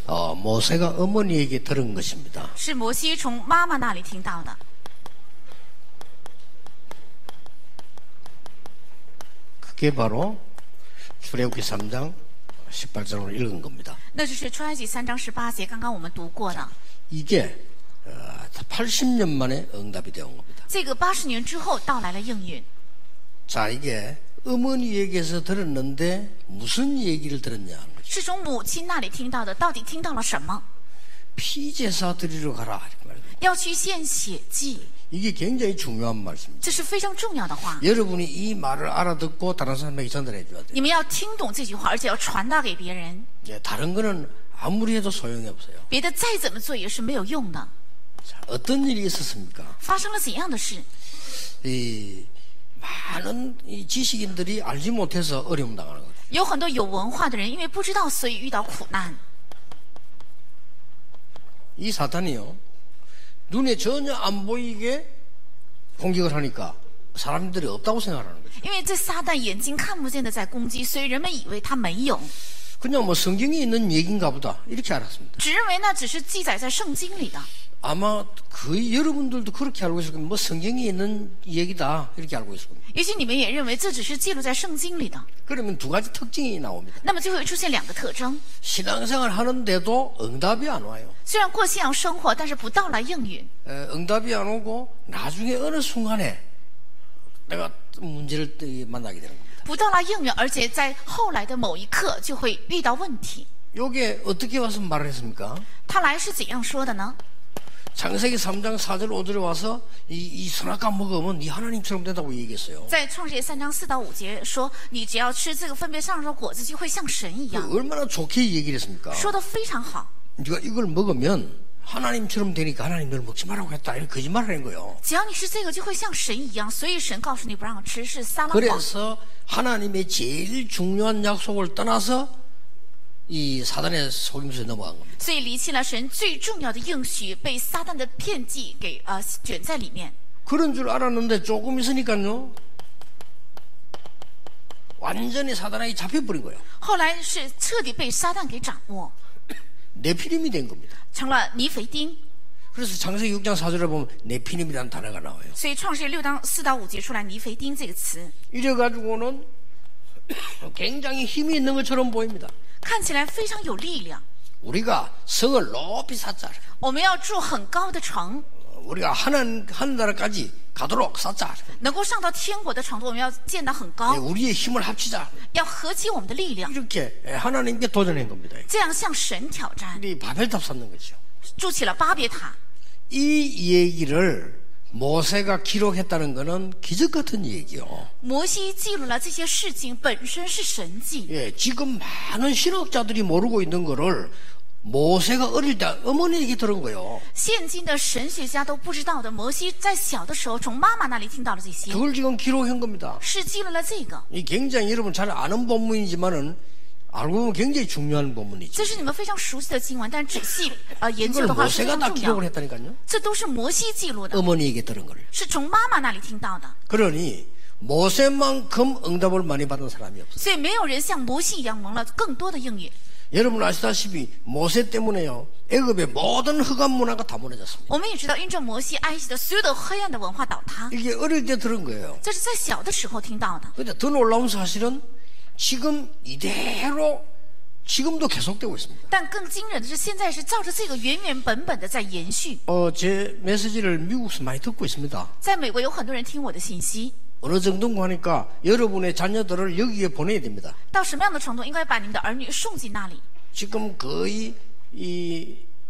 모세가 어머니에게 들은 것입니다. 是摩西从妈妈那里听到的。 그게 바로 출애굽기 3장 18절을 읽은 겁니다. 那就是出埃及3章18节，刚刚我们读过的。 이게 80년 만에 응답이 되어 온 겁니다. 这个80年之后到来了应允。 자, 이게 어머니에게서 들었는데 무슨 얘기를 들었냐 하는 거죠. 是从母亲那里听到的，到底听到了什么？ 피제사 드리러 가라 이렇게 말합니다. 要去献血祭， 이게 굉장히 중요한 말씀입니다. 这是非常重要的话。 여러분이 이 말을 알아듣고 다른 사람에게 전달해 줘야 돼요. 你们要听懂这句话，而且要传达给别人。 예, 다른 거는 아무리 해도 소용이 없어요. 别的再怎么做也是没有用的。 자, 어떤 일이 있었습니까? 发生了怎样的事？ 이 많은 이 지식인들이 알지 못해서 어려움 당하는 거죠. 有很多有文化的人，因为不知道，所以遇到苦难。 이 사탄이요, 눈에 전혀 안 보이게 공격을 하니까 사람들이 없다고 생각하는 거죠. 因为这撒旦眼睛看不见的在攻击，所以人们以为他没有， 그냥 뭐 성경에 있는 얘기인가 보다 이렇게 알았습니다. 只认为那只是记载在圣经里的。 아마 거의 여러분들도 그렇게 알고 있을 겁니다. 뭐 성경에 있는 얘기다 이렇게 알고 있을 겁니다. 也许你们也认为这只是记录在圣经里的。 그러면 두 가지 특징이 나옵니다. 那么就会出现2个特征： 신앙생활 하는데도 응답이 안 와요. 虽然过信仰生活，但是不到来应允， 응답이 안 오고 나중에 어느 순간에 내가 문제를 만나게 되는 겁니다. 不到来应允，而且在后来的某一刻就会遇到问题。 이게 어떻게 와서 말을 했습니까? 他来是怎样说的呢？ 창세기 3장 4절 5절에 와서 이 선악과 먹으면 네 하나님처럼 된다고 얘기했어요. 在创世纪3章4到5节说，你只要吃这个分别善恶的果子，就会像神一样， 얼마나 좋게 얘기를 했습니까? 说得非常好。 네가 이걸 먹으면 하나님처럼 되니까 하나님 널 먹지 말라고 했다 이렇게 거짓말을 하는 거예요. 只要你吃这个，就会像神一样，所以神告诉你不让吃，是撒了谎。 그래서 하나님의 제일 중요한 약속을 떠나서 이 사단의 속임수에 넘어간 겁니다. 所以离弃了神最重要的应许，被撒旦的骗计给卷在里面。 그런 줄 알았는데 조금 있으니까요 완전히 사단에게 잡혀버린 거예요. 后来是彻底被撒旦给掌握， 네피림이 된 겁니다. 成了尼腓丁。 그래서 창세기 6장 4절에 보면 네피림이라는 단어가 나와요. 所以创世6章4到5节出来尼腓丁这个词， 이래가지고는 굉장히 힘이 있는 것처럼 보입니다. 看起来非常有力量。 우리가 성을 높이 쌓자. 我们要住很高的城， 우리가 하늘나라까지 가도록 쌓자. 能够上到天国的程度，我们要建得很高， 우리의 힘을 합치자. 要合起我们的力量， 이렇게 하나님께 도전한 겁니다. 这样向神挑战， 우리 바벨탑 쌓는 거죠. 筑起了巴别塔。 이 얘기를 모세가 기록했다는 것은 기적 같은 얘기요. 摩西记录了这些事情，本身是神迹。 예, 지금 많은 신학자들이 모르고 있는 거를 모세가 어릴 때 어머니에게 들은 거예요. 现今的神学家都不知道的，摩西在小的时候从妈妈那里听到了这些， 그걸 지금 기록한 겁니다. 是记录了这个。 이 굉장히 여러분 잘 아는 본문이지만은 알고 보면 굉장히 중요한 본문이죠. 这是你们非常熟悉的经文，但仔细研究 이걸 的话非 모세가 常 다 重 기록을 要。 했다니까요. 这都是摩西记录的， 어머니에게 들은 걸. 是从妈妈那里听到的。 그러니 모세만큼 응답을 많이 받은 사람이 없어요. 所以没有人像摩西一样蒙了更多的应允。 여러분 아시다시피 모세 때문에요 애굽의 모든 흑암 문화가 다 무너졌습니다. 我们也知道，因着摩西，埃及的所有的黑暗的文化倒塌， 이게 어릴 때 들은 거예요. 这是在小的时候听到的。 근데 더 놀라운 사실은 지금 이대로 지금도 계속되고 있습니다. 但更惊人的是，现在是照着这个原原本本的在延续。 제 메시지를 미국에서 많이 듣고 있습니다. 在美国有很多人听我的信息， 어느 정도인가 하니까 여러분의 자녀들을 여기에 보내야 됩니다. 到什么样的程度，应该把你们的儿女送进那里。 지금 거의 이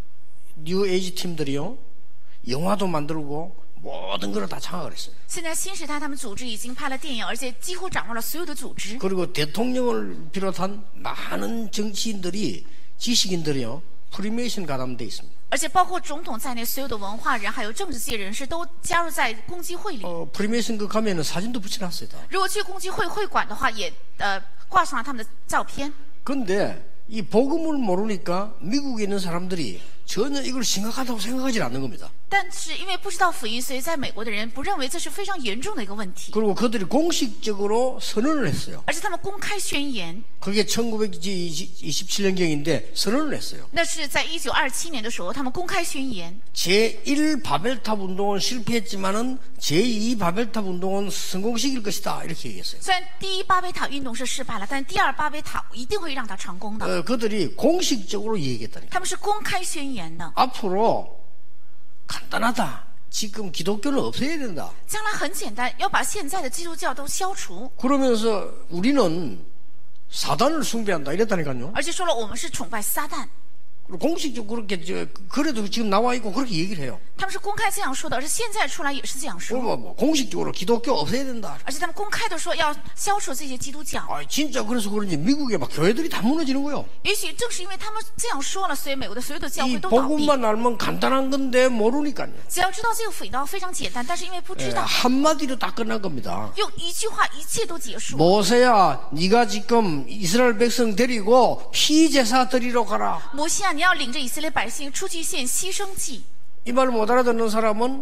뉴에이지 팀들이요 영화도 만들고 모든 걸 다 장악을 했어요. 现在新时代他们组织已经拍了电影，而且几乎掌握了所有的组织。 그리고 대통령을 비롯한 많은 정치인들이 지식인들이요 프리메이션 가담돼 있습니다. 而且包括总统在内，所有的文化人还有政治界人士都加入在共济会里。 프리메이션 그 가면은 사진도 붙여놨어요. 다. 如果去共济会会馆的话，也挂上了他们的照片。 근데 이 복음을 모르니까 미국에 있는 사람들이 전혀 이걸 심각하다고 생각하지 않는 겁니다. 但是因为不知道福音，所以在美国的人不认为这是非常严重的一个问题， 그리고 그들이 공식적으로 선언을 했어요. 而且他们公开宣言， 그게 1927년경인데 선언을 했어요. 那是在1927年的时候，他们公开宣言， 제1 바벨탑 운동은 실패했지만은 제2 바벨탑 운동은 성공시킬 것이다 이렇게 얘기했어요. 虽然第一巴别塔运动是失败了，但第二巴别塔一定会让它成功的。 그들이 공식적으로 얘기했다니까. 他们是公开宣言的， 앞으로 간단하다. 지금 기독교는 없애야 된다. 将来很简单，要把现在的基督教都消除， 그러면서 우리는 사단을 숭배한다 이랬다니까요. 而且说了我们是崇拜撒旦。 공식적으로 그렇게 그래도 지금 나와 있고 그렇게 얘기를 해요. 他们是公开这样说的，而且现在出来也是这样说， 뭐 공식적으로 기독교 없애야 된다. 而且他们公开的说要消除这些基督教。 아, 진짜 그래서 그런지 미국에 막 교회들이 다 무너지는 거예요. 也许正是因为他们这样说了，所以美国的所有的教 이 会都倒闭。 복음만 알면 간단한 건데 모르니까요. 只要知道这个福音道非常简单，但是因为不知道， 한마디로 다 끝난 겁니다. 用一句话一切都结束。 모세야, 네가 지금 이스라엘 백성 데리고 피제사 드리러 가라. 摩西啊，你要领着以色列百姓出去献牺牲祭。 이 말 못 알아듣는 사람은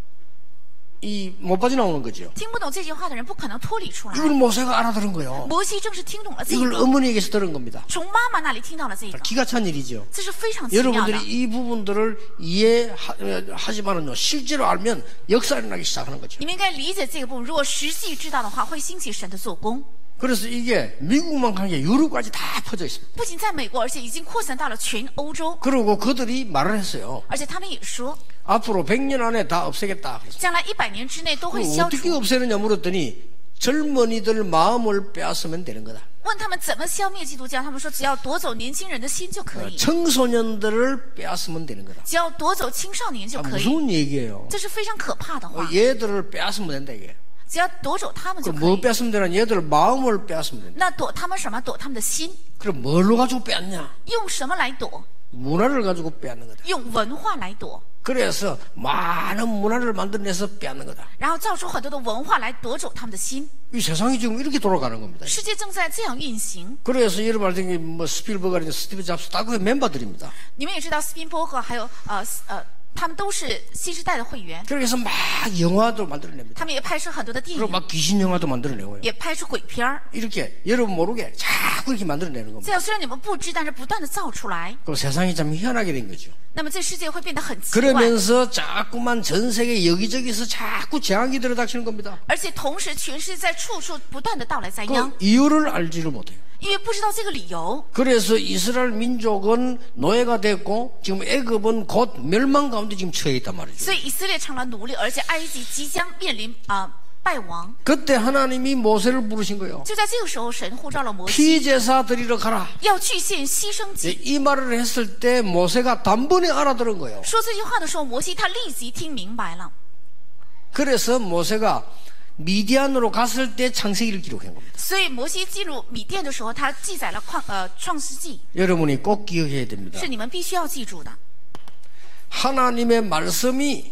못 빠져나오는 거죠. 听不懂这句话的人不可能脱离出来。 이걸 모세가 알아들은 거예요. 摩西正是听懂了这 이걸 个， 어머니에게서 들은 겁니다. 从妈妈那里听到了这个， 기가 찬 일이죠. 这是非常奇妙的。 여러분들이 이 부분들을 이해하지만은요, 실제로 알면 역사 일어나기 시작하는 거죠. 你们应该理解这个部分，如果实际知道的话，会兴起神的做工。 그래서 이게 미국만 간 게 유럽까지 다 퍼져 있습니다. 不仅在美国，而且已经扩散到了全欧洲。 그리고 그들이 말을 했어요. 而且他们也说， 앞으로 100년 안에 다 없애겠다. 将来100年之内都会 그럼 消 어떻게 除。 없애느냐 물었더니 젊은이들 마음을 빼앗으면 되는 거다. 问他们怎么消灭基督教，他们说只要夺走年轻人的心就可以， 청소년들을 빼앗으면 되는 거다. 只要夺走青少年就可以。 무서운 얘기예요. 这是非常可怕的话， 얘들을 빼앗으면 된다 이게. 只要夺走他们就 그럼 可 뭐 以。 빼앗으면 되나? 얘들 마음을 빼앗으면 된다. 那躲他们什么？躲他们的心。 그럼 뭘로 가지고 빼앗냐? 用什么来躲？ 문화를 가지고 빼앗는 거다. 用文化来躲， 그래서 많은 문화를 만들어내서 빼앗는 거다. 然后造出很多的文化来夺走他们的心。 이 세상이 지금 이렇게 돌아가는 겁니다. 世界正在这样运行。 그래서 여러분 알다시피 뭐 스필버그나 스티브 잡스 다 그 멤버들입니다. 你们也知道，斯宾波赫还有他们都是新时代的会员， 그래서 막 영화도 만들어냅니다. 他们也拍摄很多的电 그리고 影， 막 귀신 영화도 만들어내고요. 也拍出鬼片儿。 이렇게 여러분 모르게 자꾸 이렇게 만들어내는 겁니다. 这样虽然你们不知，但是不断的造出来， 그럼 세상이 참 희한하게 된 거죠. 那么这世界会变得很奇怪。 그러면서 자꾸만 전 세계 여기저기서 자꾸 재앙이 들어닥치는 겁니다. 而且同时，全世界在处处不断的到来灾殃， 그 이유를 알지를 못해요. 因为不知道这个理由， 그래서 이스라엘 민족은 노예가 됐고 지금 애굽은 곧 멸망 가운데 지금 처해 있단 말이죠. 所以以色列成了奴隶，而且埃及即将面临败亡。 그때 하나님이 모세를 부르신 거예요. 就在这个时候，神呼召了摩西， 피제사 드리러 가라. 要去献牺牲祭。 이 말을 했을 때 모세가 단번에 알아들은 거예요. 说这句话的时候，摩西他立即听明白了。 그래서 모세가 미디안으로 갔을 때 창세기를 기록한 겁니다. 所以摩西进入米甸的时候，他记载了创世纪， 여러분이 꼭 기억해야 됩니다. 是你们必须要记住的。 하나님의 말씀이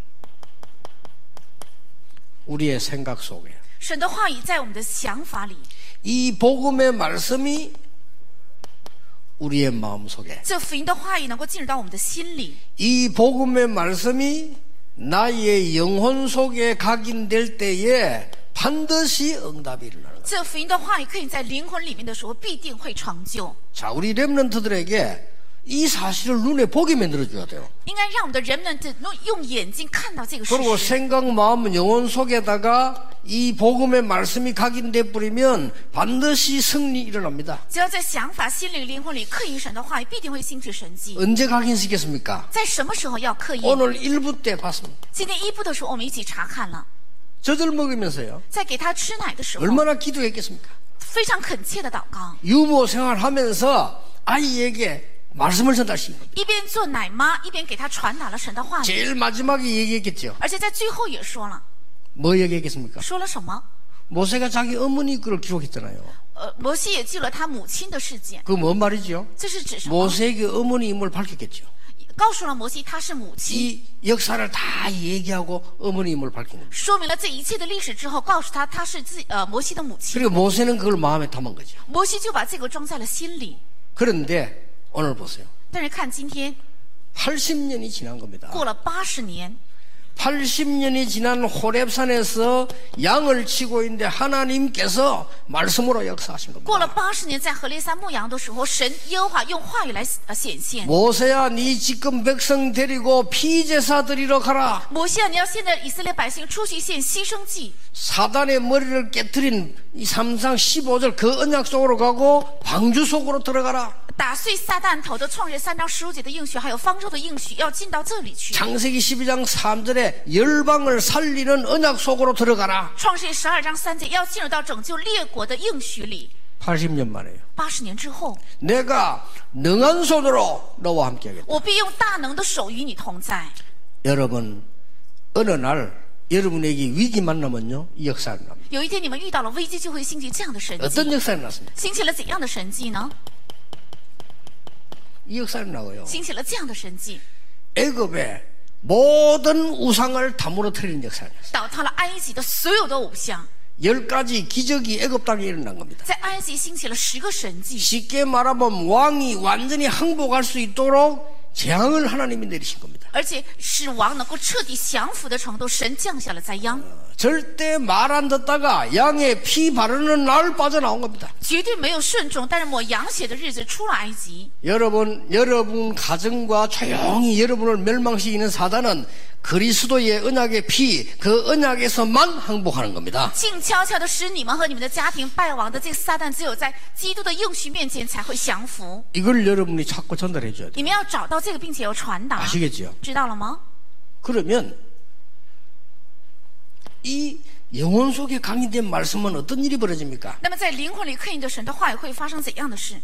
우리의 생각 속에, 神的话语在我们的想法里， 이 복음의 말씀이 우리의 마음 속에, 这福音的话语能够进入到我们的心里， 이 복음의 말씀이 나의 영혼 속에 각인될 때에 반드시 응답이 일어나는 거예요. 这福音的话语可以在灵魂里面的时候必定会成就。 자, 우리 렘넌트들에게 이 사실을 눈에 보게 만들어줘야 돼요. 应该让我们的人们用眼睛看到这个事 그리고 实， 생각, 마음, 영혼 속에다가 이 복음의 말씀이 각인돼 버리면 반드시 승리 일어납니다. 只要在想法、心里、灵魂里刻印神的话语，必定会兴起神迹。 언제 각인시켰습니까? 在什么时候要刻印？ 오늘 1부 때 봤습니다. 今天一部的时候，我们一起查看了， 젖을 먹으면서요. 在给他吃奶的时候， 얼마나 기도했겠습니까? 非常恳切的祷告， 유모 생활하면서 아이에게 말씀을 전달시킨 겁니다. 一边做奶妈，一边给他传达了神的话语， 제일 마지막에 얘기했겠죠. 而且在最后也说了， 뭐 얘기했겠습니까? 说了什么？ 모세가 자기 어머니 글을 기록했잖아요. 摩西也记了他母亲的事件， 그 뭔 말이죠? 这是指什么？ 모세에게 어머니임을 밝혔겠죠. 告诉了摩西他是母亲， 이 역사를 다 얘기하고 어머니임을 밝힌 겁니다. 说明了这一切的历史之后，告诉他他是摩西的母亲。 그리고 모세는 그걸 마음에 담은 거죠. 摩西就把这个装在了心里。 그런데 오늘 보세요. 但是看今天， 80년이 지난 겁니다. 过了80年， 80년이 지난 호렙산에서 양을 치고 있는데 하나님께서 말씀으로 역사하신 过了 겁니다. 80年，在何烈山牧羊的时候，神耶和华用话语来显现。 모세야 네 지금 백성 데리고 피제사 드리러 가라. 摩西啊，你要现在以色列百姓出去献牺牲祭， 사단의 머리를 깨트린 이 3장 15절 그 언약 속으로 가고 방주 속으로 들어가라. 打碎撒旦头的创世3章15节的应许，还有方舟的应许，要进到这里去。 창세기 12장 3절에 열방을 살리는 언약 속으로 들어가라. 创世12章3节要进入到拯救列国的应许里。 80년 만에요. 80年之后， 내가 능한 손으로 너와 함께하겠다. 我必用大能的手与你同在。 여러분 어느 날 여러분에게 위기 만나면요 이 역사가 납니다. 有一天你们遇到了危机，就会兴起这样的神 어떤 迹。 역사가 났습니까? 兴起了怎样的神迹呢？ 이 역사가 나고요. 兴起了这样的神迹， 애굽의 모든 우상을 다 무너뜨리는 역사가 났어요. 倒塌了埃及的所有的偶像。 10가지 기적이 애굽 땅에 일어난 겁니다. 在埃及兴起了10个神迹。 쉽게 말하면 왕이 완전히 항복할 수 있도록 재앙을 하나님이 내리신 겁니다. 而且使王能够彻底降服的程度，神降下了灾殃， 절대 말 안 듣다가 양의 피 바르는 날 빠져나온 겁니다. 绝对没有顺从，但是抹羊血的日子出了埃及。 여러분 가정과 조용히 여러분을 멸망시키는 사단은 그리스도의 언약의 피, 그 언약에서만 항복하는 겁니다. 静悄悄的使你们和你们的家庭败亡的这个撒旦，只有在基督的应许面前才会降服。 이걸 여러분이 자꾸 전달해 줘야 돼요. 你们要找到这个，并且要传达， 아시겠죠? 知道了吗？ 그러면 이 영혼 속에 강인된 말씀은 어떤 일이 벌어집니까? 那么在灵魂里刻印的神的话语会发生怎样的事？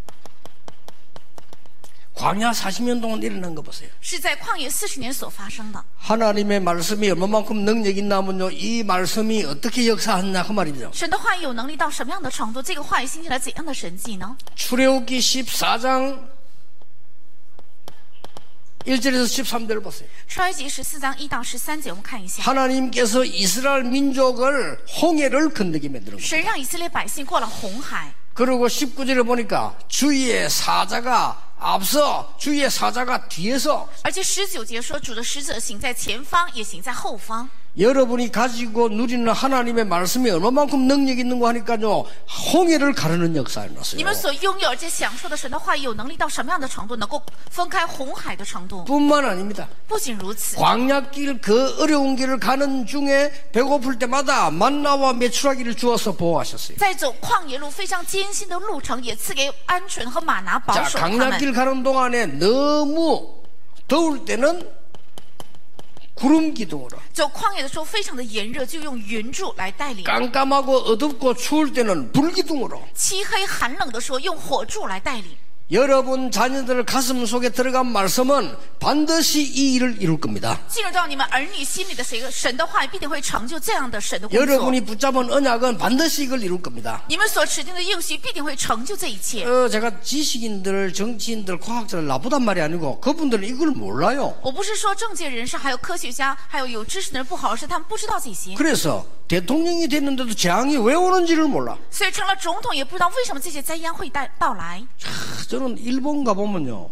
광야 40년 동안 일어난 거 보세요. 是在旷野40年所发生的。 하나님의 말씀이 얼마만큼 능력이 있나면요 이 말씀이 어떻게 역사하느냐 그 말이죠. 神的话语有能力到什么样的程度？这个话语兴起了怎样的神迹呢？ 출애굽기 14장 1절에서 13절 보세요. 出埃及14章1到13节，我们看一下。 하나님께서 이스라엘 민족을 홍해를 건너게 만드는 거예요. 神让以色列百姓过了红海。 그리고 19절에 보니까 주의 사자가 앞서 주의 사자가 뒤에서 而且19节说，主的使者行在前方，也行在后方。 여러분이 가지고 누리는 하나님의 말씀이 얼마만큼 능력이 있는 거 하니까요 홍해를 가르는 역사가 你 났어요. 们所拥有而且享受的神的话语有能力到什么样的程度？能够分开红海的程度。 뿐만 아닙니다. 不仅如此， 광야길 그 어려운 길을 가는 중에 배고플 때마다 만나와 메추라기를 주어서 보호하셨어요. 在走旷野路非常艰辛的路程，也赐给鹌鹑和玛拿保 자, 守他们。 광야길 가는 동안에 너무 더울 때는 구름 기둥으로 走旷野的时候非常的炎热，就用云柱来带领； 깜깜하고 어둡고 추울 때는 불 기둥으로 漆黑寒冷的时候用火柱来带领。 여러분 자녀들 가슴 속에 들어간 말씀은 반드시 이 일을 이룰 겁니다. 进入到你们儿女心里的神的话语，必定会成就这样的神的工作。 여러분이 붙잡은 언약은 반드시 이걸 이룰 겁니다. 你们所指定的应许，必定会成就这一切。 제가 지식인들, 정치인들, 과학자들 나쁘단 말이 아니고 그분들은 이걸 몰라요. 我不是说政界人士、还有科学家、还有知识的人不好，而是他们不知道这些， 그래서 대통령이 됐는데도 재앙이 왜 오는지를 몰라. 所以成了总统也不知道为什么这些灾殃会到来。 저는 일본 가보면요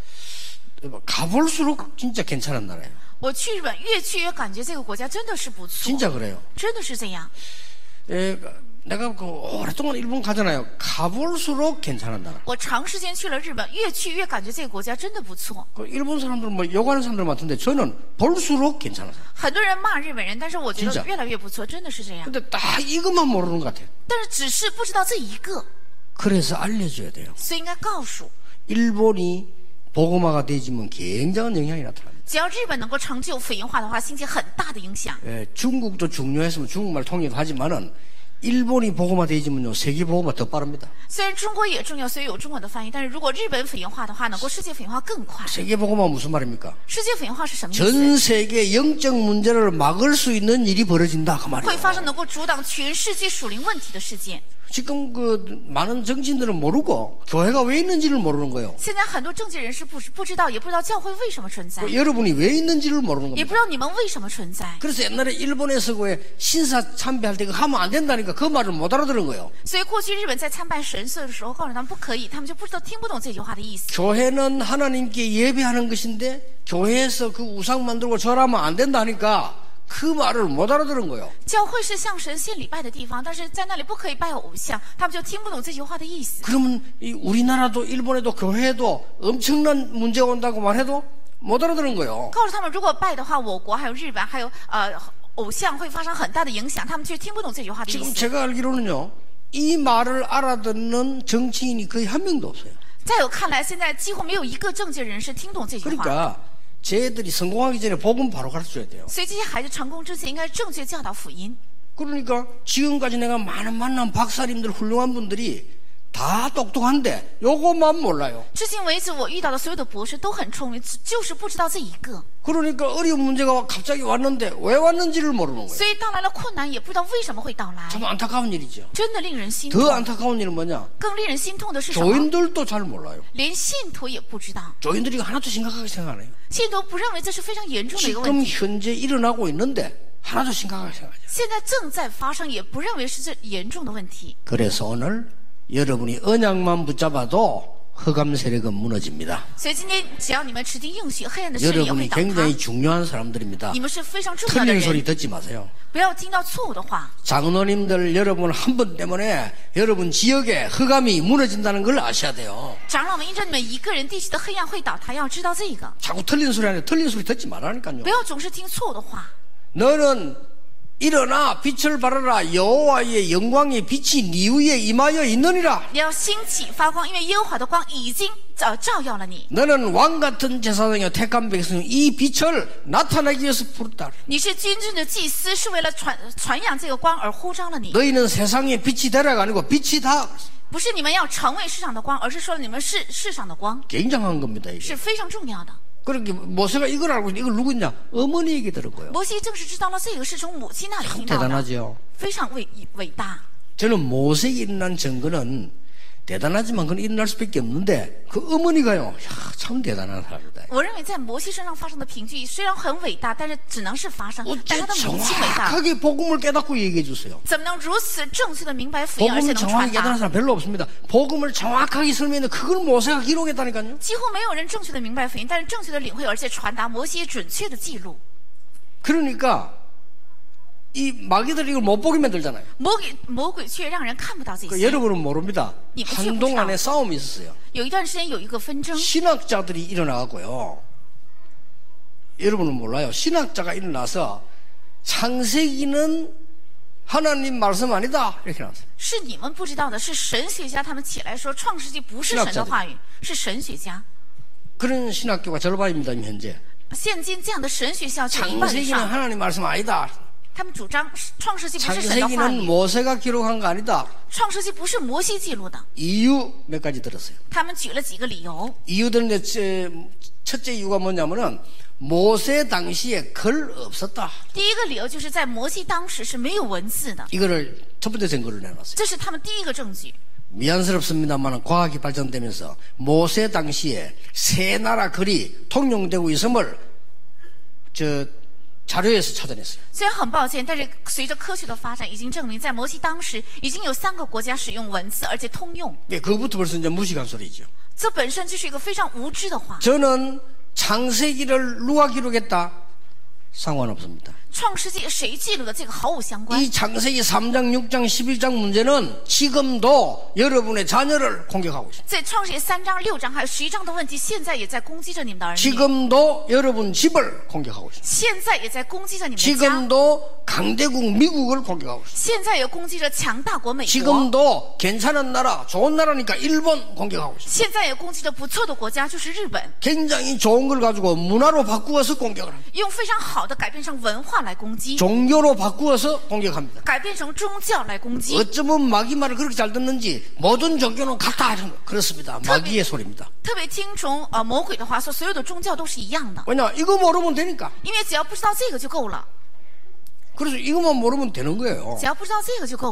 가볼수록 진짜 괜찮은 나라예요. 我去日本，越去越感觉这个国家真的是不错， 진짜 그래요. 真的是这样。 내가 그 오랫동안 일본 가잖아요. 가볼수록 괜찮은 나라. 我长时间去了日本，越去越感觉这个国家真的不错。 그 일본 사람들 뭐 욕하는 사람들 많던데 저는 볼수록 괜찮아요. 很多人骂日本人，但是我觉 진짜 得越来越不错，真的是这样。 근데 딱 이것만 모르는 것 같아요. 但是只是不知道这一个， 그래서 알려줘야 돼요. 所以应该告诉。 일본이 복음화가 되지면 굉장한 영향이 나타납니다. 只要日本能够成就福音化的话，兴起很大的影响。 중국도 중요했으면 중국말 통일도 하지만은 일본이 복음화 되지면요 세계 복음화 더 빠릅니다. 虽然中国也重要，所以有中国的翻译，但是如果日本福音化的话，能够世界福音化更快。 세계 복음화 무슨 말입니까? 世界福音化是什么意思？ 전 세계 영적 문제를 막을 수 있는 일이 벌어진다 그 会 말이에요. 发生能够阻挡全世界属灵问题的事件。 지금 그 많은 정치인들은 모르고 교회가 왜 있는지를 모르는 거예요. 现在很多政界人士不知道，也不知道教会为什么存在， 여러분이 왜 있는지를 모르는 也不 겁니다. 知道你们为什么存在。 그래서 옛날에 일본에서 그 신사 참배할 때 그거 하면 안 된다니까 그 말을 못 알아들은 거예요. 所以过去日本在参拜神社的时候，告诉他们不可以，他们就不知道听不懂这句话的意思。 교회는 하나님께 예배하는 것인데 교회에서 그 우상 만들고 절하면 안 된다니까 그 말을 못 알아들은 거예요. 教会是向神献礼拜的地方，但是在那里不可以拜偶像，他们就听不懂这句话的意思。 그러면 이 우리나라도 일본에도 교회에도 엄청난 문제가 온다고 말해도 못 알아들은 거예요. 告诉他们，如果拜的话，我国还有日本还有偶像会发生很大的影响，他们却听不懂这句话的意 지금 思。 제가 알기로는요, 이 말을 알아듣는 정치인이 거의 한 명도 없어요. 在我看来，现在几乎没有一个政界人士听懂这句话。 그러니까 쟤들이 성공하기 전에 복음 바로 가르쳐줘야 돼요. 所以这些孩子成功之前，应该正确教导福音。 그러니까 지금까지 내가 많은 만난 박사님들 훌륭한 분들이 다 똑똑한데 요것만 몰라요. 至今为止，我遇到的所有的博士都很聪明，就是不知道这一个。 그러니까 어려운 문제가 갑자기 왔는데 왜 왔는지를 모르는 거예요. 所以到来了困难，也不知道为什么会到来， 참 안타까운 일이죠. 真的令人心痛。 더 안타까운 일은 뭐냐? 更令人心痛的是什么？ 교인들도 잘 몰라요. 连信徒也不知道， 교인들이 하나도 심각하게 생각 안 해요. 信徒不认为这是非常严重的一个问 지금 题。 현재 일어나고 있는데 하나도 심각하게 생각하죠. 现在正在发生，也不认为是这严重的问题。 그래서 오늘 여러분이 언약만 붙잡아도 흑암 세력은 무너집니다. 所以今天只要你们持定应许，黑暗的势力也会 여러분이 倒塌。 굉장히 중요한 사람들입니다. 你们是非常重要的 틀린 소리 人， 듣지 마세요. 不要听到错误的话。 장로님들 여러분 한 분 때문에 여러분 지역에 흑암이 무너진다는 걸 아셔야 돼요. 长老们，因着你们一个人，地区的黑暗会倒塌，要知道这个， 자꾸 틀린 소리 하는데 틀린 소리 듣지 말라니까요. 不要总是听错误的话。 너는 일어나 빛을 발하라. 여호와의 영광의 빛이 네 위에 임하여 있느니라. 你要兴起发光，因为耶和华的光已经照耀了你。 너는 왕 같은 제사장이요 택한 백성 이 빛을 나타내기 위해서 부르다. 你是君尊的祭司，是为了传扬这个光而呼召了你。 너희는 세상의 빛이 되라가 아니고 빛이다. 不是你们要成为世上的光，而是说你们是世上的光， 굉장한 겁니다. 이게. 是非常重要的。 그렇게 모세가 이걸 알고 있는데 이걸 누구냐? 어머니 얘기 들은 거예요. 摩西正是知道了这个是从母亲那里听到的， 대단하죠. 非常伟大。 저는 모세에 일어난 증거는 대단하지만 그건 일어날 수밖에 없는데 그 어머니가요, 야, 참 대단한 사람이다. 我认为在摩西身上发生的凭据虽然很伟大，但是只能是发生，但 어째 他的母亲伟大， 정확하게 복음을 깨닫고 얘기해 주세요. 怎么能如此正确的明白福音，而且 복음을 能 정확하게 传 깨닫는 达？ 사람 별로 없습니다. 복음을 정확하게 설명했는데 그걸 모세가 기록했다니까요. 几乎没有人正确的明白福音，但是正确的领会而且传达，摩西也准确的记录。 그러니까 이 마귀들이 이걸 못 보게 만들잖아요. 魔鬼却让人看不到这 그 些。 여러분은 모릅니다. 니 뭐 한동안에 싸움이 있었어요. 有一段时间有一个纷争， 신학자들이 일어나고요. 여러분은 몰라요. 신학자가 일어나서 창세기는 하나님 말씀 아니다 이렇게 나왔어요. 是你们不知道的，是神学家他们起来说，创世纪不是神的话语，是神学家。 그런 신학교가 절반입니다. 지금 현재. 现今这样的神学校就一半以 창세기는 上， 하나님 말씀 아니다. 他们主张创世纪不是神的话 창세기는 语， 모세가 기록한 거 아니다. 创世纪不是摩西记录的。 이유 몇 가지 들었어요. 他们举了几个理由， 이유들은 첫째 이유가 뭐냐면은 모세 당시에 글 없었다. 第一个理由就是在摩西当时是没有文字的， 이거를 첫 번째 증거를 내놨어요. 这是他们第一个证据。 미안스럽습니다만 과학이 발전되면서 모세 당시에 세 나라 글이 통용되고 있음을 자료에서 찾아냈어요. 虽然很抱歉，但是随着科学的发展，已经证明在摩西当时已经有3个国家使用文字，而且通用。 그것부터 벌써 이제 무식한 소리죠. 这本身就是一个非常无知的话。 저는 창세기를 누가 기록했다? 상관없습니다. 创世纪谁记录的这个毫无相关。 이 창세기 3장, 6장, 11장 문제는 지금도 여러분의 자녀를 공격하고 있습니다. 在创世纪3章、6章还有11章的问题，现在也在攻击着你们的儿女， 지금도 여러분 집을 공격하고 있습니다. 现在也在攻击着你们的家， 지금도 강대국 미국을 공격하고 있습니다. 现在也攻击着强大国美国， 지금도 괜찮은 나라, 좋은 나라니까 일본 공격하고 있습니다. 现在也攻击着不错的国家，就是日本， 굉장히 좋은 걸 가지고 문화로 바꾸어서 공격을 합니다. 用非常好的改变成文化来攻击， 종교로 바꾸어서 공격합니다. 改变成宗教来攻击。 어쩌면 마귀 말을 그렇게 잘 듣는지 모든 종교는 같다 이런 거. 그렇습니다. 마귀의 소리입니다. 特别听从魔鬼的话说，所有的宗教都是一样的， 왜냐 이거 모르면 되니까. 因为只要不知道这个就够了， 그래서 이것만 모르면 되는 거예요. 只要不知道这个就够了。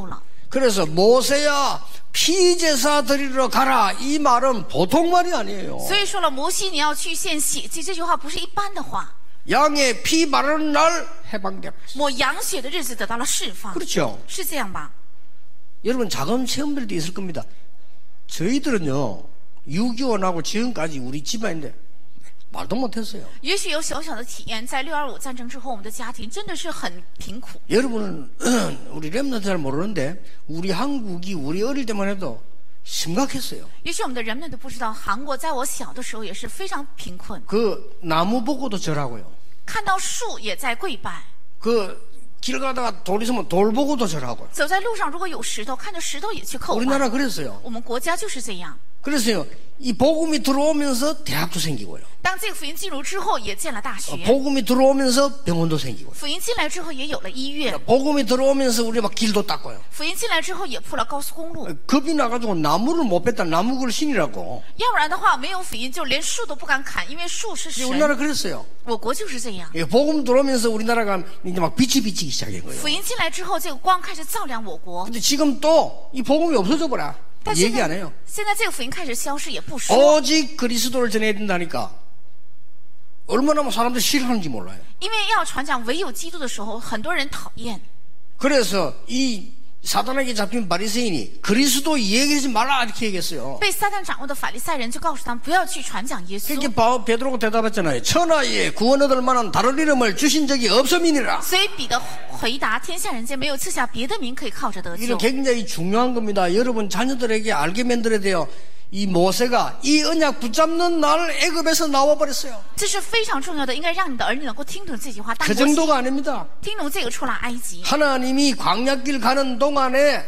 그래서 모세야 피제사 드리러 가라 이 말은 보통 말이 아니에요. 所以说了，摩西你要去献血祭，这句话不是一般的话。 양의 피 바르는 날 해방되라. 抹羊血的日子得到了释放， 그렇죠. 是这样吧？ 여러분 작은 체험들도 있을 겁니다. 저희들은요 6.25나고 지금까지 우리 집안인데 말도 못했어요. 也许有小小的体验，在6.25战争之后，我们的家庭真的是很贫苦。 여러분은 우리 렘넌트 잘 모르는데 우리 한국이 우리 어릴 때만 해도 심각했어요. 也许我们的人们都不知道，韩国在我小的时候也是非常贫困， 그 나무 보고도 절하고요. 看到树也在跪拜， 그 길 가다가 돌 있으면 돌 보고도 절하고요. 走在路上如果有石头，看着石头也去叩拜。 우리나라 그랬어요. 我们国家就是这样。 그래서요 이 복음이 들어오면서 대학도 생기고요. 当这个福音进入之后，也建了大学； 복음이 들어오면서 병원도 생기고요. 福音进来之后，也有了医院； 복음이 들어오면서 우리 막 길도 닦고요. 福音进来之后，也铺了高速公路。 겁이 나가지고 나무를 못 뺐다. 나무글 신이라고. 要不然的话，没有福音，就连树都不敢砍，因为树是神。 우리나라 그랬어요. 我国就是这样。 복음 들어오면서 우리나라가 이제 막 빛이 비치기 시작한 거예요. 福音进来之后，这个光开始照亮我国。 근데 지금 또 이 복음이 없어져 버려. 但 얘기 안 해요. 现在这个福音开始消失，也不说， 오직 그리스도를 전해야 된다니까. 얼마나 사람들이 싫어하는지 몰라요. 因为要传讲唯有基督的时候，很多人讨厌。 그래서 이 사단에게 잡힌 바리새인이 그리스도 얘기하지 말라 이렇게 얘기했어요. 被撒旦掌握的法利赛人就告诉他们不要去传讲耶稣。 그렇게 베드로가 대답했잖아요. 천하에 구원 얻을 만한 다른 이름을 주신 적이 없음이니라. 所以彼得回答：天下人间没有赐下别的名可以靠着得 이게 救。 굉장히 중요한 겁니다. 여러분 자녀들에게 알게 만들어야 돼요. 이 모세가 이 언약 붙잡는 날 애굽에서 나와버렸어요. 这是非常重要的，应该让你的儿女能够听懂这句话。当 그 摩西 정도가 아닙니다. 听懂这个出了埃及， 하나님이 광야길 가는 동안에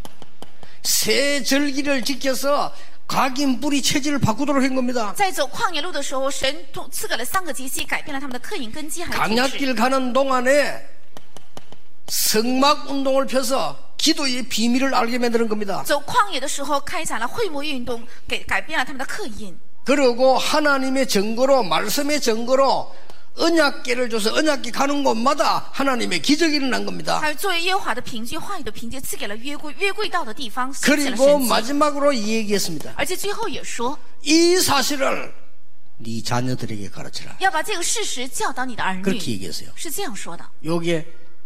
새 절기를 지켜서 각인 뿌리 체질을 바꾸도록 한 겁니다. 在走旷野路的时候，神赐给了3个节期，改变了他们的刻印根基还有体质。 광야길 가는 동안에 성막 운동을 펴서 기도의 비밀을 알게 만드는 겁니다. 走旷野的时候，开展了会幕运动，改变了他们的刻印。 그리고 하나님의 증거로 말씀의 증거로 언약궤를 줘서 언약궤 가는 곳마다 하나님의 기적이 일어난 겁니다. 还有作为耶和华的凭据、话语的凭借，赐给了约柜到的地方，显现了 그리고 神迹。 마지막으로 이 얘기했습니다. 而且最后也说， 이 사실을 네 자녀들에게 가르치라. 要把这个事实教导你的儿 그렇게 女， 얘기했어요. 是这样说的。 이게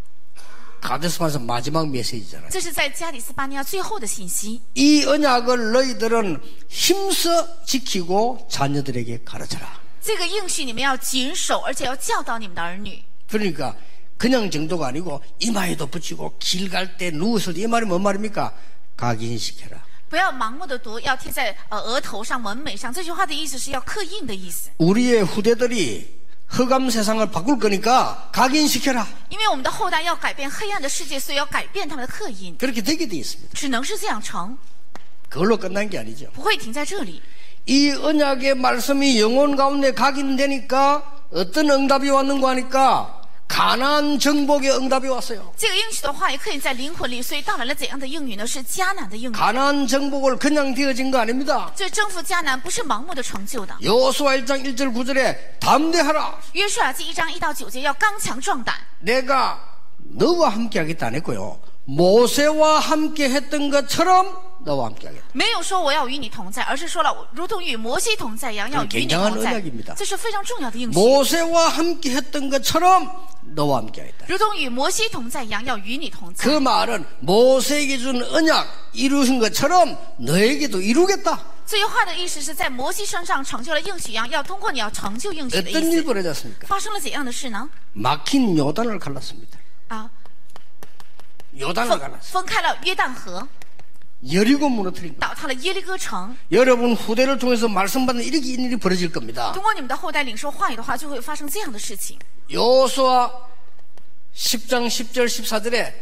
가데스만서 마지막 메시지잖아요. 这是在加里斯巴尼亚最后的信息。 이 언약을 너희들은 힘써 지키고 자녀들에게 가르쳐라. 这个应许你们要谨守，而且要教导你们的儿女。 그러니까 그냥 정도가 아니고 이마에도 붙이고 길 갈 때 누웠을 때 이 말이 뭔 말입니까? 각인시켜라. 不要盲目的读，要贴在额头上、门楣上。这句话的意思是要刻印的意思。 우리의 후대들이 흑암 세상을 바꿀 거니까 각인시켜라. 因为我们的后代要改变黑暗的世界，所以要改变他们的刻印， 그렇게 되게 돼 있습니다. 只能是这样成， 그걸로 끝난 게 아니죠. 不会停在这里。 이 언약의 말씀이 영혼 가운데 각인되니까 어떤 응답이 왔는가 하니까 가나안 정복의 응답이 왔어요. 这个应许的话也刻印在灵魂里，所以到来了怎样的应允呢？是迦南的应允。 가나안 정복을 그냥 되어진 거 아닙니다. 这征服迦南不是盲目的成就的。 여호수아 1장 1절 9절에 담대하라. 约书亚记1章1到9节要刚强壮胆。 내가 너와 함께 하겠다 안 했고요. 모세와 함께 했던 것처럼 너와 함께 하겠다. 没有说我要与你同在，而是说了如同与摩西同在一样，要与你同在。这是非常重要的应许。 모세와 함께 했던 것처럼 너와 함께 하겠다. 如同与摩西同在一样，要与你同在。 그 말은 모세에게 준 언약 이루신 것처럼 너에게도 이루겠다. 这句话的意思是在摩西身上成就了应许一样，要通过你要成就应许的 어떤 意 일이 思。 벌어졌습니까? 发生了怎样的事呢？ 막힌 요단을 갈랐습니다. 啊， 요단을 갈랐어요. 分开了约旦河， 여리고 무너뜨린 거예요. 倒塌了耶利哥城。 여러분 후대를 통해서 말씀받는 이렇게 일이 벌어질 겁니다. 通过你们的后代领受话语的话，就会发生这样的事情。 여호수아 10장 10절 14절에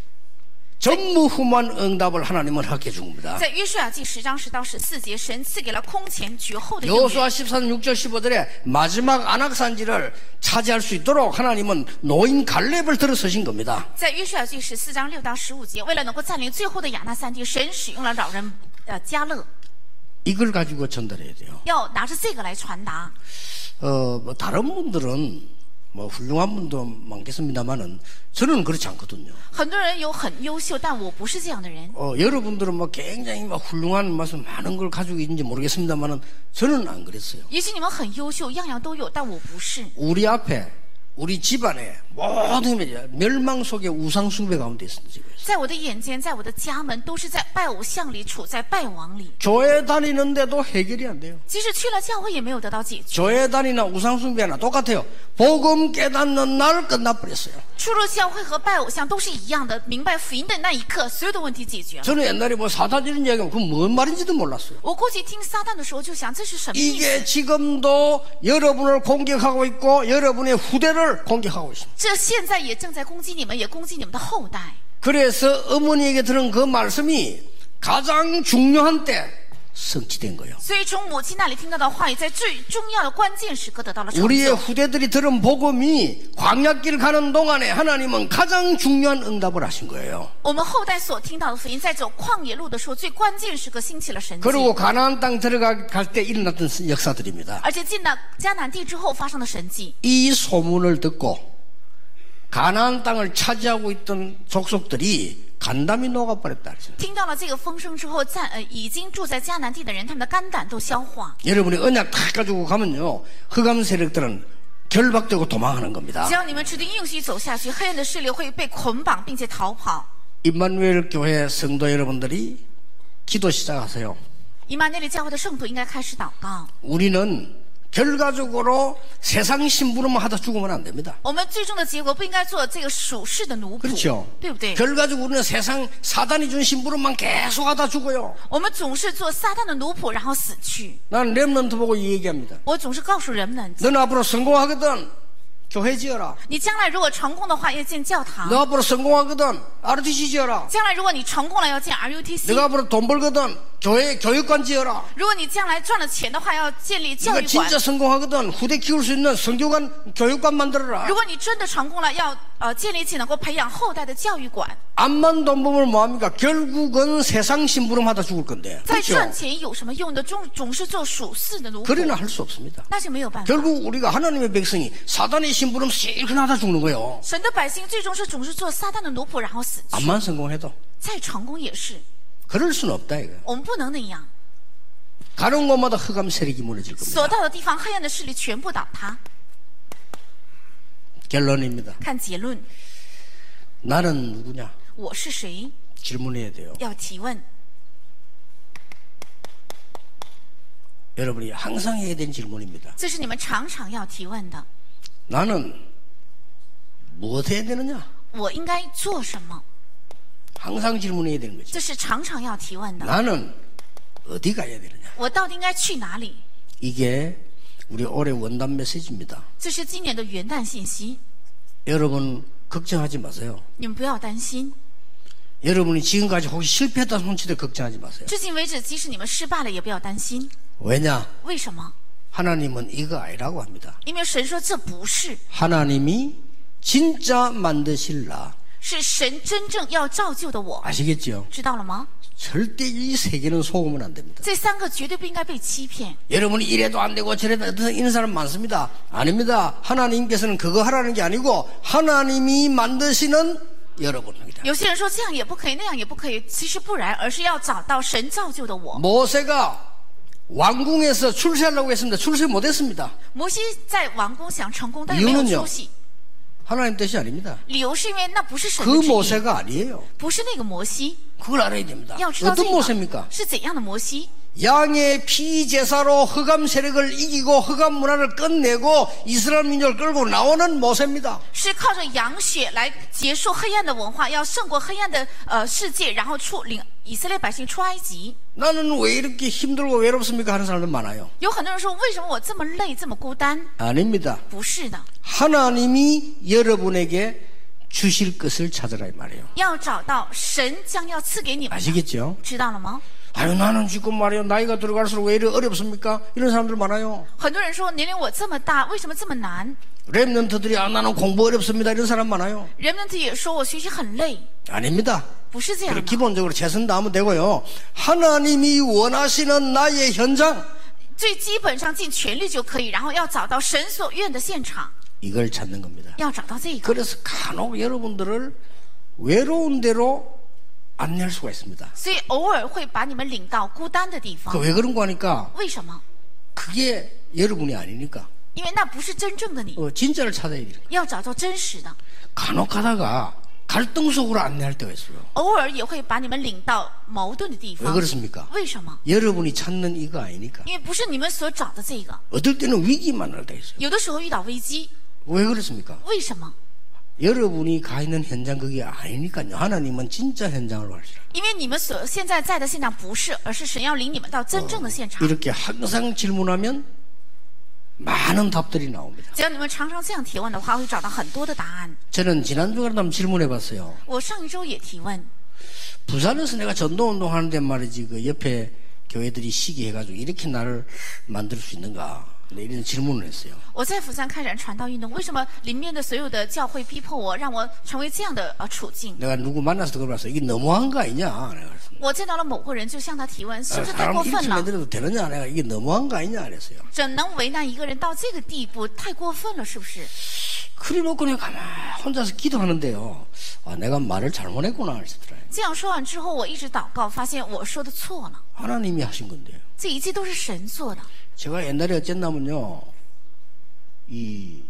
전무후무한 응답을 하나님은 하게 준 겁니다. 在约书亚记10章10到14节，神赐给了空前绝后的应 여호수아 允。 14장 6절 15절에 마지막 안악산지를 차지할 수 있도록 하나님은 노인 갈렙을 들어서신 겁니다. 在约书亚记14章6到15节，为了能够占领最后的亚纳山地，神使用了老人迦勒， 이걸 가지고 전달해야 돼요. 要拿着这个来传达。 뭐 다른 분들은 뭐 훌륭한 분도 많겠습니다만은 저는 그렇지 않거든요. 很多人有很优秀，但我不是这样的人。 여러분들은 뭐 굉장히 막 훌륭한 무슨 많은 걸 가지고 있는지 모르겠습니다만은 저는 안 그랬어요. 也许你们很优秀，样样都有，但我不是。 우리 앞에 우리 집안에 모든 멸망 속의 우상 숭배 가운데 있습니다. 지금. 在我的眼前，在我的家门，都是在拜偶像里，处在败亡里。 교회 다니는데도 해결이 안 돼요. 即使去了教会，也没有得到解决。 교회 다니나 우상 숭배나 똑같아요. 복음 깨닫는 날 끝나버렸어요. 出入教会和拜偶像都是一样的，明白福音的那一刻，所有的问题解决了。 저는 옛날에 뭐 사단 이런 이야기하면 그건 뭔 말인지도 몰랐어요. 我过去听撒旦的时候，就想这是什么意思？ 이게 지금도 여러분을 공격하고 있고 여러분의 후대를 공격하고 있습니다. 这现在也正在攻击你们，也攻击你们的后代。 그래서 어머니에게 들은 그 말씀이 가장 중요한 때 성취된 거예요. 所以从母亲那里听到的话语，在最重要的关键时刻得到了成 우리의 就。 후대들이 들은 복음이 광야길 가는 동안에 하나님은 가장 중요한 응답을 하신 거예요. 我们后代所听到的福音，在走旷野路的时候，最关键时刻兴起了神迹， 그리고 가나안 땅 들어갈 때 일어났던 역사들입니다. 而且进了迦南地之后发生的神迹。 이 소문을 듣고 가나안 땅을 차지하고 있던 족속들이 간담이 녹아버렸다. 听到了这个风声之后，已经住在迦南地的人，他们的肝胆都消化。 여러분이 언약 다 가지고 가면요, 흑암 세력들은 결박되고 도망하는 겁니다. 只要你们持定应许走下去，黑暗的势力会被捆绑，并且逃跑。 임마누엘 교회 성도 여러분들이 기도 시작하세요. 以马内利教会的圣徒应该开始祷告。 우리는 결과적으로 세상 심부름만 하다 죽으면 안 됩니다. 我们最终的结果不应该做这个属世的奴仆， 그렇죠. 对不对？ 결과적으로 우리는 세상 사단이 준 심부름만 계속 하다 죽어요. 我们总是做撒旦的奴仆，然后死去。 나는 렘넌트 보고 이 얘기합니다. 我总是告诉人们， 너는 앞으로 성공하거든 교회 지어라. 你将来如果成功的话，要建教堂； 너 앞으로 성공하거든 RTC 지어라. 将来如果你成功了，要建 RUTC； 너가 앞으로 돈 벌거든 교회 교육관 지어라. 如果你将来赚了钱的话，要建立教 네가 育馆； 진짜 성공하거든 후대 키울 수 있는 성교관 교육관 만들어라. 如果你真的成功了，要建立起能够培养后代的教育馆。 암만 돈 벌면 뭐합니까? 결국은 세상 심부름 하다 죽을 건데. 再 그렇죠? 赚钱有什么用的？总是做属世的奴仆， 그래나 할 수 없습니다. 那是没有办法。 결국 우리가 하나님의 백성이 사단의 심부름 실컷 하다 죽는 거예요. 神的百姓最终是总是做撒旦的奴仆，然后死去。 암만 성공해도 再成功也是， 그럴 수는 없다 이거. 我们不能那样。 가는 곳마다 흑암 세력이 무너질 所 겁니다. 到的地方，黑暗的势力全部倒塌。 결론입니다. 看结论， 나는 누구냐? 我是谁？ 질문해야 돼요. 要提问。 여러분이 항상 해야 되는 질문입니다. 这是你们常常要提问的。 나는 무엇 해야 되느냐? 我应该做什么？ 항상 질문해야 되는 거죠. 这是常常要提问的。 나는 어디 가야 되느냐? 我到底应该去哪里？ 이게 우리 올해 원단 메시지입니다. 这是今年的元旦信息。 여러분 걱정하지 마세요. 你们不要担心， 여러분이 지금까지 혹시 실패했다 손치도 걱정하지 마세요. 至今为止，即使你们失败了，也不要担心。 왜냐? 为什么？ 하나님은 이거 아니라고 합니다. 因为神说这不是， 하나님이 진짜 만드실 나. 是神真正要造就的我， 아시겠죠? 知道了吗？ 절대 이 세계는 속으면 안 됩니다. 这三个绝对不应该被欺骗。 여러분이 이래도 안 되고 저래도 안 되는 이런 사람 많습니다. 아닙니다. 하나님께서는 그거 하라는 게 아니고 하나님이 만드시는 여러분입니다. 有些人说这样也不可以，那样也不可以，其实不然，而是要找到神造就的我。 모세가 왕궁에서 출세하려고 했습니다. 출세 못했습니다. 摩西在王宫想成功，但是没有出息。 하나님 뜻이 아닙니다. 理由是因为那不是神 그 的旨意， 모세가 아니에요. 不是那个摩西。 그걸 알아야 됩니다. 要知道这 어떤 모세입니까? 个是怎样的摩西？ 양의 피제사로 흑암 세력을 이기고 흑암 문화를 끝내고 이스라엘 민족을 끌고 나오는 모세입니다. 是靠着羊血来结束黑暗的文化，要胜过黑暗的世界，然后领以色列百姓出埃及。 나는 왜 이렇게 힘들고 외롭습니까? 하는 사람들 많아요. 有很多人说，为什么我这么累，这么孤单？ 아닙니다. 不是的， 하나님이 여러분에게 주실 것을 찾으라 이 말이에요. 要找到神将要赐给你们的， 아시겠죠? 知道了吗？ 아유 나는 지금 말이요 나이가 들어갈수록 왜 이렇게 어렵습니까? 이런 사람들 많아요. 很多人说年龄我这么大，为什么这么难？ 랩런트들이 나는 공부 어렵습니다. 이런 사람 많아요. 人们也说我学习很累， 아닙니다. 不是这样 그래 的。 기본적으로 최선 다하면 되고요. 하나님이 원하시는 나의 현장 最基本上尽全力就可以，然后要找到神所愿的现场。 이걸 찾는 겁니다. 要找到这个。 그래서 간혹 여러분들을 외로운 데로 안내할 수가 있습니다. 所以偶尔会把你们领到孤单的地方。 왜 그런 거 하니까 为什么？ 그게 여러분이 아니니까 因为那不是真正的你， 진짜를 찾아야 되는 거예요. 要找到真实的。 간혹 가다가 갈등 속으로 안내할 때가 있어요. 偶尔也会把你们领到矛盾的地 왜 方。 그렇습니까? 为什么？ 여러분이 찾는 이거 아니니까. 因为不是你们所找的这个。 어떨 때는 위기 만날 때가 있어요. 有的时候遇到危机， 왜 그렇습니까? 为什么？ 여러분이 가 있는 현장 그게 아니니까요. 하나님은 진짜 현장으로 가시라. 因为你们所现在在的现场不是，而是神要领你们到真正的现场。 이렇게 항상 질문하면 많은 답들이 나옵니다. 只要你们常常这样提问的话，会找到很多的答案。 저는 지난주에 한번 질문해봤어요. 我上一周也提问， 부산에서 내가 전도운동 하는데 말이지 그 옆에 교회들이 시기해가지고 이렇게 나를 만들 수 있는가 이런 질문을 했어요. 我在釜山开展传道运动，为什么里面的所有的教会逼迫我，让我成为这样的处境？ 내가 누구 만나서 그러봤어. 이게 너무한 거 아니냐? 내가 그랬어요. 我见到了某个人，就向他提问，是不是太 사람 过 이렇게 分了？ 만들어도 되느냐? 내가 이게 너무한 거 아니냐? 그랬어요. 怎能为难一个人到这个地步？太过分了，是不是？ 그래놓고 내가 가만히 혼자서 기도하는데요. 아, 내가 말을 잘못했구나 하시더라고요. 这样说完之后，我一直祷告，发现我说的错了， 하나님이 하신 건데요. 这一切都是神做的。 제가 옛날에 어쨌냐면요. 이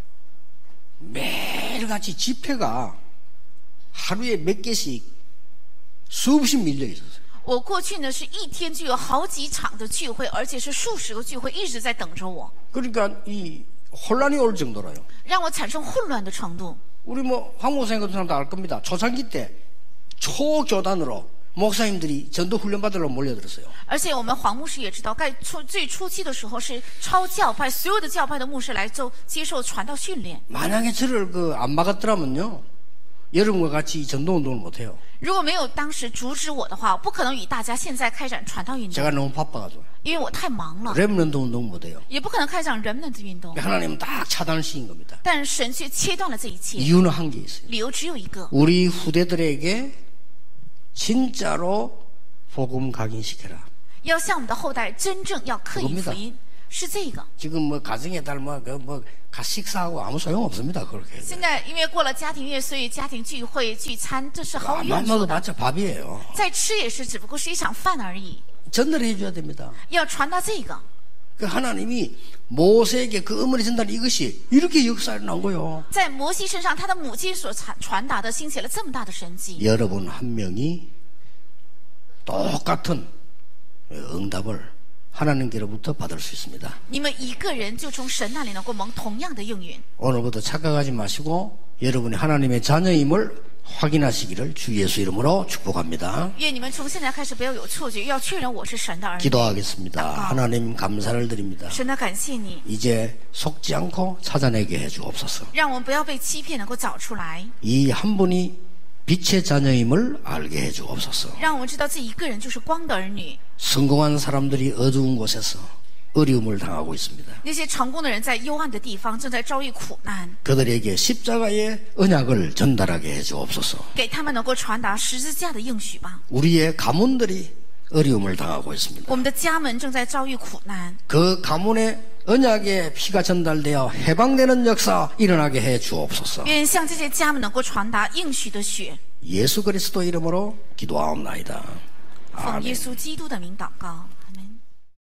매일같이 집회가 하루에 몇 개씩 수없이 밀려 있었어요. 我过去呢是一天就有好几场的聚会，而且是数十个聚会一直在等着我， 그러니까 이 혼란이 올 정도로요. 让我产生混乱的程度。 우리 뭐 황목사님 같은 사람도 알 겁니다. 초창기 때 초교단으로 목사님들이 전도 훈련 받으러 몰려들었어요. 而且我们黄牧师也知道，最初期的时候是超教派，所有的教派的牧师来接受传道训练。 만약에 저를 안 막았더라면요, 여러분과 같이 전도 운동을 못해요. 如果没有当时阻止我的话，我不可能与大家现在开展传道运动， 제가 너무 바빠가지고 因为我太忙了， 렘넌트 운동 못해요. 也不可能开展人们的运动。 하나님은 딱 차단을 시킨 겁니다. 但神却切断了这一切， 이유는 한 게 있어요. 理由只有一个： 우리 후대들에게 진짜로 복음 각인시켜라. 要向我们的后代真正要刻意福音，是这个。 지금 뭐 가정에 딸 식사하고 아무 소용 없습니다. 그렇게. 现在因为过了家庭月，所以家庭聚会聚餐，这是毫无用 안 处的。 먹어봤자 밥이에요. 再吃也是，只不过是一场饭而已。 전달해 줘야 됩니다. 要传达这个， 그 하나님이 모세에게 그 어머니 전달 이것이 이렇게 역사에 나온 거예요. 在摩西身上，他的母亲所传达的，兴起了这么大的神迹。 여러분 한 명이 똑같은 응답을 하나님께로부터 받을 수 있습니다. 你们一个人就从神那里能够蒙同样的应允。 오늘부터 착각하지 마시고 여러분이 하나님의 자녀임을 확인하시기를 주 예수 이름으로 축복합니다. 愿你们从现在开始不要有错觉，要确认我是神的儿女。 기도하겠습니다. 하나님 감사를 드립니다. 神的感谢你， 이제 속지 않고 찾아내게 해주옵소서. 让我们不要被欺骗，能够找出来， 이 한 분이 빛의 자녀임을 알게 해주옵소서. 让我们知道这一个人就是光的儿女。 성공한 사람들이 어두운 곳에서 어려움을 당하고 있습니다. 那些成功的人在幽暗的地方正在遭遇苦难， 그들에게 십자가의 언약을 전달하게 해주옵소서. 给他们能够传达十字架的应许吧。 우리의 가문들이 어려움을 당하고 있습니다. 我们的家门正在遭遇苦难， 그 가문의 언약의 피가 전달되어 해방되는 역사 일어나게 해주옵소서. 愿向这些家门能够传达应许的血。 예수 그리스도 이름으로 기도하옵나이다. 奉耶 아멘. 稣基督的名祷告，阿门。